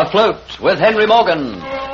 Afloat with Henry Morgan.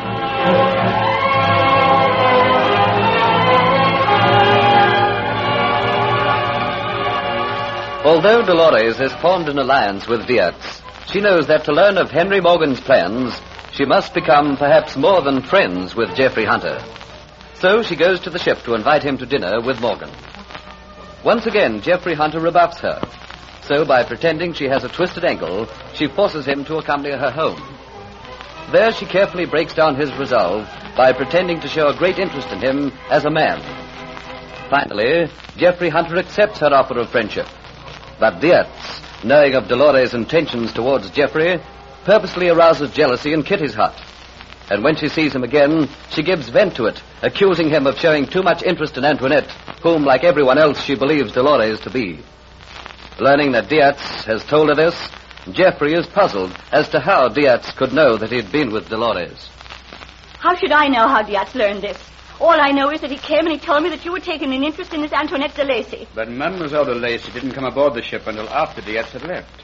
Although Dolores has formed an alliance with Diaz, she knows that to learn of Henry Morgan's plans, she must become perhaps more than friends with Geoffrey Hunter. So she goes to the ship to invite him to dinner with Morgan. Once again, Geoffrey Hunter rebuffs her. So by pretending she has a twisted ankle, she forces him to accompany her home. There she carefully breaks down his resolve by pretending to show a great interest in him as a man. Finally, Geoffrey Hunter accepts her offer of friendship. But Diaz, knowing of Dolores' intentions towards Geoffrey, purposely arouses jealousy in Kitty's heart. And when she sees him again, she gives vent to it, accusing him of showing too much interest in Antoinette, whom, like everyone else, she believes Dolores to be. Learning that Diaz has told her this, Geoffrey is puzzled as to how Diaz could know that he'd been with Dolores. How should I know how Diaz learned this? All I know is that he came and he told me that you were taking an interest in this Antoinette de Lacy. But Mademoiselle de Lacy didn't come aboard the ship until after Diaz had left.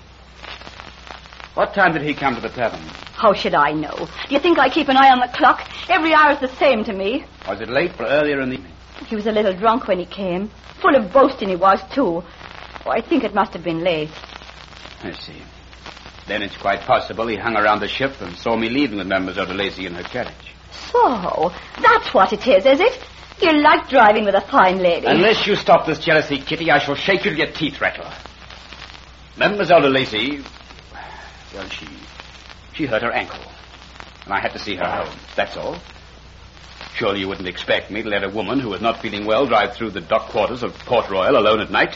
What time did he come to the tavern? How should I know? Do you think I keep an eye on the clock? Every hour is the same to me. Was it late or earlier in the evening? He was a little drunk when he came. Full of boasting he was, too. Oh, I think it must have been late. I see. Then it's quite possible he hung around the ship and saw me leaving with Mademoiselle de Lacy in her carriage. So, that's what it is it? You like driving with a fine lady. Unless you stop this jealousy, Kitty, I shall shake you till your teeth rattle. Mademoiselle de Lacy, well, she hurt her ankle, and I had to see her home. That's all. Surely you wouldn't expect me to let a woman who was not feeling well drive through the dock quarters of Port Royal alone at night.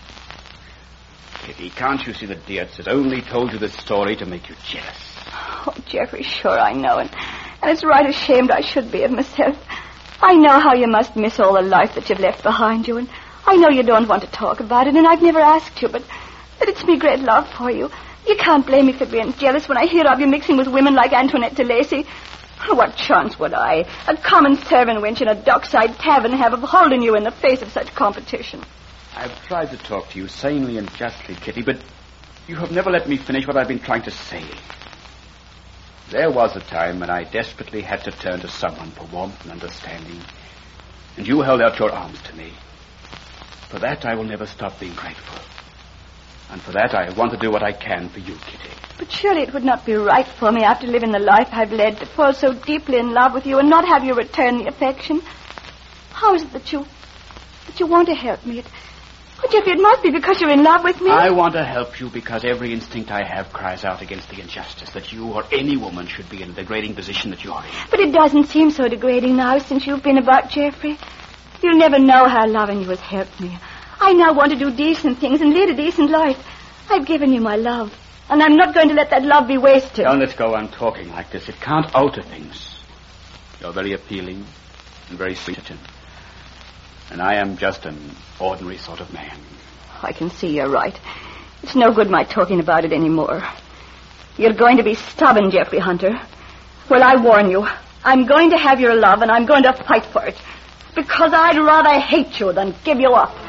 Kitty, can't you see that Diaz has only told you this story to make you jealous? Oh, Geoffrey, sure I know, and it's right ashamed I should be of myself. I know how you must miss all the life that you've left behind you, and I know you don't want to talk about it, and I've never asked you, but it's me great love for you. You can't blame me for being jealous when I hear of you mixing with women like Antoinette de Lacy. What chance would I, a common servant wench in a dockside tavern, have of holding you in the face of such competition? I've tried to talk to you sanely and justly, Kitty, but you have never let me finish what I've been trying to say. There was a time when I desperately had to turn to someone for warmth and understanding, and you held out your arms to me. For that, I will never stop being grateful. And for that, I want to do what I can for you, Kitty. But surely it would not be right for me, after living the life I've led, to fall so deeply in love with you and not have you return the affection. How is it that you want to help me? Oh, Geoffrey, it must be because you're in love with me. I want to help you because every instinct I have cries out against the injustice that you or any woman should be in the degrading position that you're in. But it doesn't seem so degrading now since you've been about, Geoffrey. You'll never know how loving you has helped me. I now want to do decent things and lead a decent life. I've given you my love, and I'm not going to let that love be wasted. Don't let's go on talking like this. It can't alter things. You're very appealing and very sweet. And I am just an ordinary sort of man. I can see you're right. It's no good my talking about it anymore. You're going to be stubborn, Geoffrey Hunter. Well, I warn you. I'm going to have your love, and I'm going to fight for it. Because I'd rather hate you than give you up.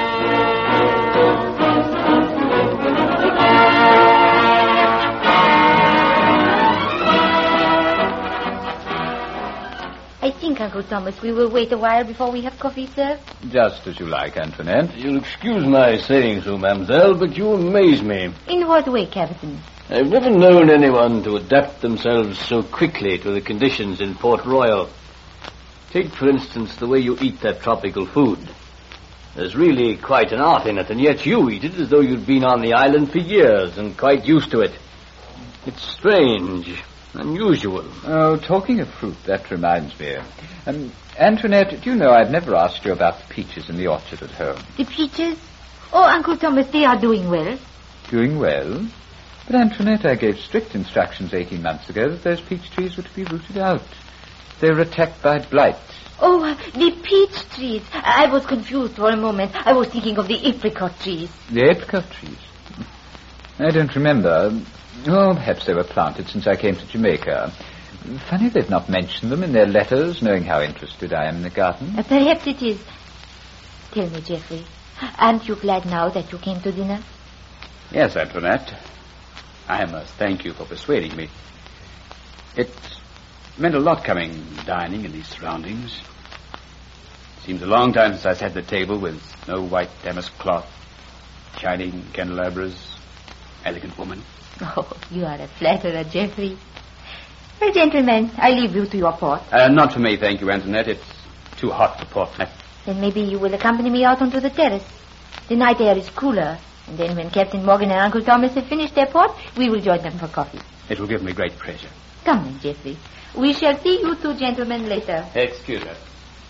I think, Uncle Thomas, we will wait a while before we have coffee served. Just as you like, Antoinette. You'll excuse my saying so, mademoiselle, but you amaze me. In what way, Captain? I've never known anyone to adapt themselves so quickly to the conditions in Port Royal. Take, for instance, the way you eat that tropical food. There's really quite an art in it, and yet you eat it as though you'd been on the island for years and quite used to it. It's strange. Unusual. Oh, talking of fruit, that reminds me. Antoinette, do you know I've never asked you about the peaches in the orchard at home? The peaches? Oh, Uncle Thomas, they are doing well. Doing well? But, Antoinette, I gave strict instructions 18 months ago that those peach trees were to be rooted out. They were attacked by blight. Oh, the peach trees. I was confused for a moment. I was thinking of the apricot trees. The apricot trees? I don't remember. Oh, perhaps they were planted since I came to Jamaica. Funny they've not mentioned them in their letters, knowing how interested I am in the garden. Perhaps it is. Tell me, Geoffrey, aren't you glad now that you came to dinner? Yes, Antoinette. I must thank you for persuading me. It meant a lot dining in these surroundings. Seems a long time since I sat at the table with snow white damask cloth, shining candelabras, elegant woman. Oh, you are a flatterer, Geoffrey. Well, gentlemen, I leave you to your port. Not for me, thank you, Antoinette. It's too hot for port. Then maybe you will accompany me out onto the terrace. The night air is cooler. And then when Captain Morgan and Uncle Thomas have finished their port, we will join them for coffee. It will give me great pleasure. Come then, Geoffrey. We shall see you two gentlemen later. Excuse us.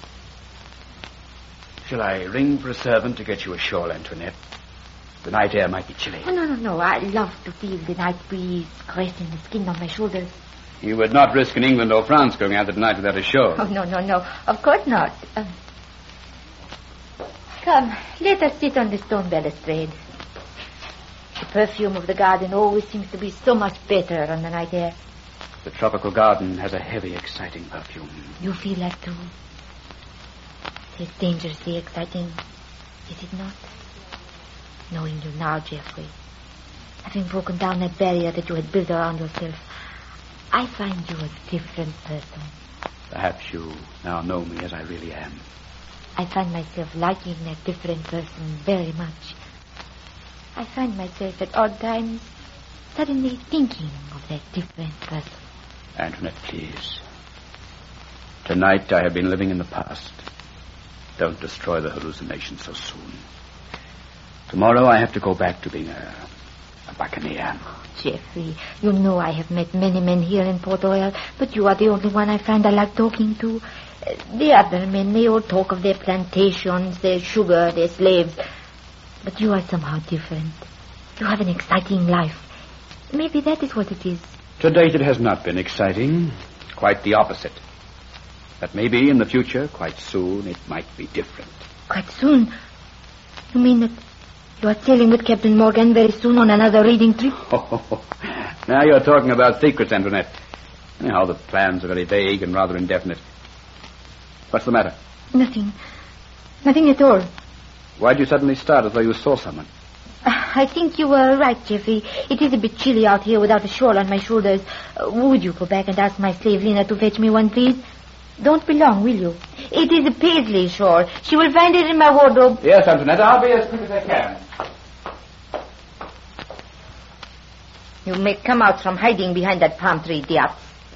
Shall I ring for a servant to get you ashore, Antoinette? The night air might be chilly. Oh, no. I love to feel the night breeze caressing the skin on my shoulders. You would not risk in England or France going out at night without a shore. Oh, no. Of course not. Come, let us sit on the stone balustrade. The perfume of the garden always seems to be so much better on the night air. The tropical garden has a heavy, exciting perfume. You feel that too? It is dangerously exciting, is it not? Knowing you now, Geoffrey, having broken down that barrier that you had built around yourself, I find you a different person. Perhaps you now know me as I really am. I find myself liking that different person very much. I find myself at odd times suddenly thinking of that different person. Antoinette, please. Tonight I have been living in the past. Don't destroy the hallucination so soon. Tomorrow I have to go back to being a buccaneer. Geoffrey, you know I have met many men here in Port Royal, but you are the only one I find I like talking to. The other men, they all talk of their plantations, their sugar, their slaves. But you are somehow different. You have an exciting life. Maybe that is what it is. To date it has not been exciting. Quite the opposite. But maybe in the future, quite soon, it might be different. Quite soon? You mean that you are sailing with Captain Morgan very soon on another reading trip? Oh, now you're talking about secrets, Antoinette. Anyhow, the plans are very vague and rather indefinite. What's the matter? Nothing. Nothing at all. Why'd you suddenly start as though you saw someone? I think you were right, Geoffrey. It is a bit chilly out here without a shawl on my shoulders. Would you go back and ask my slave Lena to fetch me one, please? Don't be long, will you? It is a paisley shawl. She will find it in my wardrobe. Yes, Antoinette, I'll be as quick as I can. You may come out from hiding behind that palm tree, Diaz.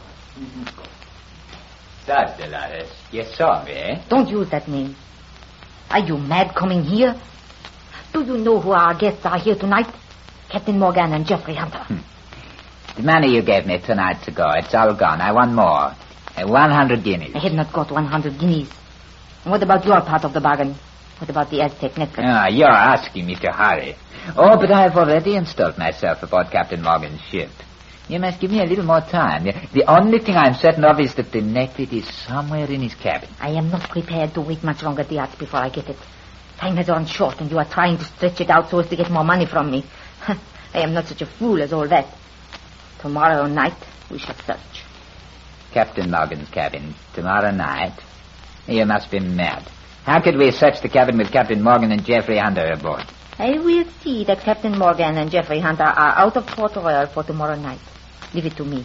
That, Dolores. You saw me, eh? Don't use that name. Are you mad coming here? Do you know who our guests are here tonight? Captain Morgan and Geoffrey Hunter. The money you gave me 2 nights ago, it's all gone. I want more. 100 guineas. I have not got 100 guineas. And what about your part of the bargain? What about the Aztec necklace? You're asking me to hurry. Oh, but I have already installed myself aboard Captain Morgan's ship. You must give me a little more time. The only thing I'm certain of is that the necklace is somewhere in his cabin. I am not prepared to wait much longer, Diaz, before I get it. Time has run short, and you are trying to stretch it out so as to get more money from me. I am not such a fool as all that. Tomorrow night, we shall search. Captain Morgan's cabin, tomorrow night? You must be mad. How could we search the cabin with Captain Morgan and Geoffrey Hunter aboard? I will see that Captain Morgan and Geoffrey Hunter are out of Port Royal for tomorrow night. Leave it to me.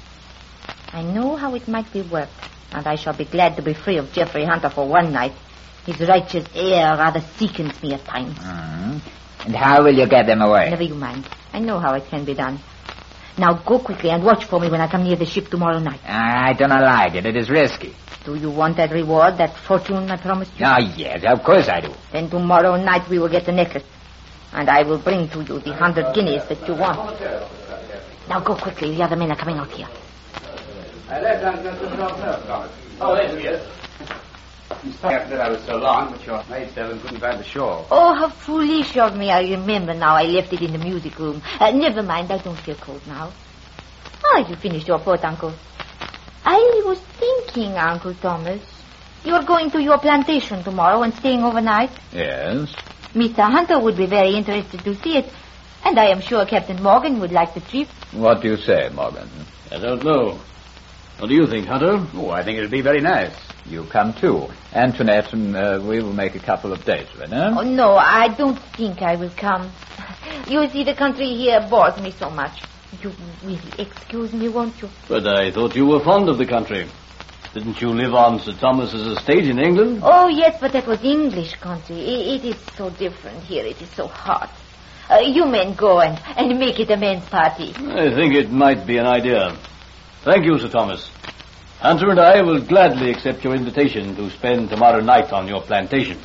I know how it might be worked, and I shall be glad to be free of Geoffrey Hunter for one night. His righteous air rather sickens me at times. And how will you get them away? Never you mind. I know how it can be done. Now go quickly and watch for me when I come near the ship tomorrow night. I do not like it. It is risky. Do you want that reward, that fortune I promised you? Oh, yes, of course I do. Then tomorrow night we will get the necklace. And I will bring to you the 100 guineas that you want. Now go quickly. The other men are coming out here. I left Antoinette. Oh, there he is. I'm sorry that I was so long, but your maidservant couldn't find the shawl. Oh, how foolish of me. I remember now. I left it in the music room. Never mind. I don't feel cold now. Oh, you finished your port, Uncle. I was thinking, Uncle Thomas, you're going to your plantation tomorrow and staying overnight? Yes. Mr. Hunter would be very interested to see it. And I am sure Captain Morgan would like the trip. What do you say, Morgan? I don't know. What do you think, Hunter? Oh, I think it'll be very nice. You come too. Antoinette and we will make a couple of days of it, huh? Oh, no, I don't think I will come. You see, the country here bores me so much. You will excuse me, won't you? But I thought you were fond of the country. Didn't you live on Sir Thomas's estate in England? Oh, yes, but that was English country. It is so different here. It is so hot. You men go and make it a men's party. I think it might be an idea. Thank you, Sir Thomas. Hunter and I will gladly accept your invitation to spend tomorrow night on your plantation.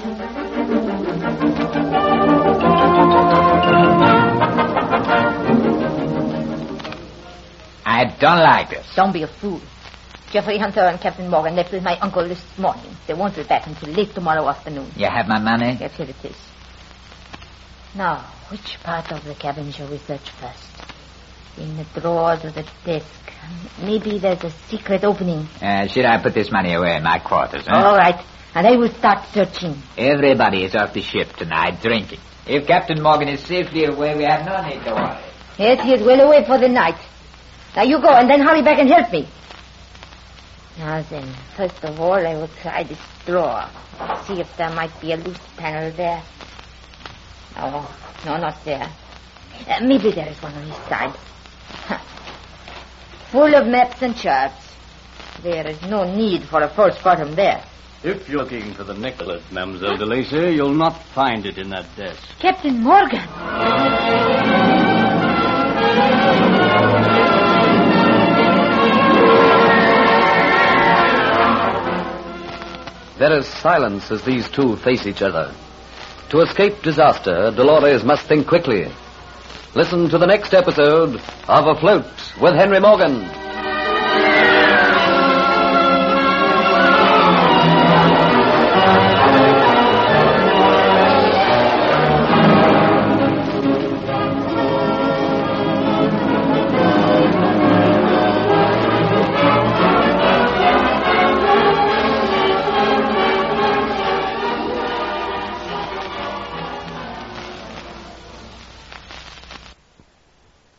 I don't like this. Don't be a fool. Geoffrey Hunter and Captain Morgan left with my uncle this morning. They won't be back until late tomorrow afternoon. You have my money? Yes, here it is. Now, which part of the cabin shall we search first? In the drawers of the desk. Maybe there's a secret opening. Should I put this money away in my quarters, huh? All right. And I will start searching. Everybody is off the ship tonight drinking. If Captain Morgan is safely away, we have no need to worry. Yes, he is well away for the night. Now you go and then hurry back and help me. Now then, first of all, I will try this drawer. See if there might be a loose panel there. Oh, no, not there. Maybe there is one on this side. Full of maps and charts. There is no need for a false bottom there. If you're looking for the necklace, Mademoiselle de Lacy, you'll not find it in that desk. Captain Morgan! There is silence as these two face each other. To escape disaster, Dolores must think quickly. Listen to the next episode of Afloat with Henry Morgan.